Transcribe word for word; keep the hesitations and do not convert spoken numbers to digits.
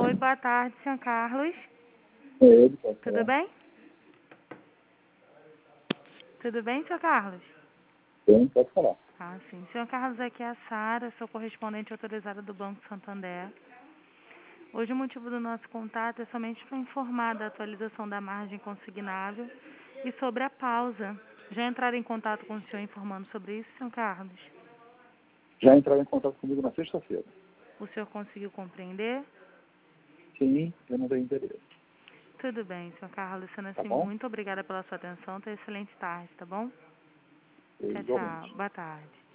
Oi, boa tarde, senhor Carlos. Oi, pode Tudo falar. bem? Tudo bem, senhor Carlos? Bem, pode falar. Ah, sim. Senhor Carlos, aqui é a Sara, sou correspondente autorizada do Banco Santander. Hoje o motivo do nosso contato é somente para informar da atualização da margem consignável e sobre a pausa. Já entraram em contato com o senhor informando sobre isso, senhor Carlos? Já entraram em contato comigo na sexta-feira. O senhor conseguiu compreender? Sim, eu não tenho interesse. Tudo bem, senhor Carlos. Sendo Tá assim, bom? muito obrigada pela sua atenção. Tenha excelente tarde, tá bom? Eu, Tchau, igualmente. tchau. Boa tarde.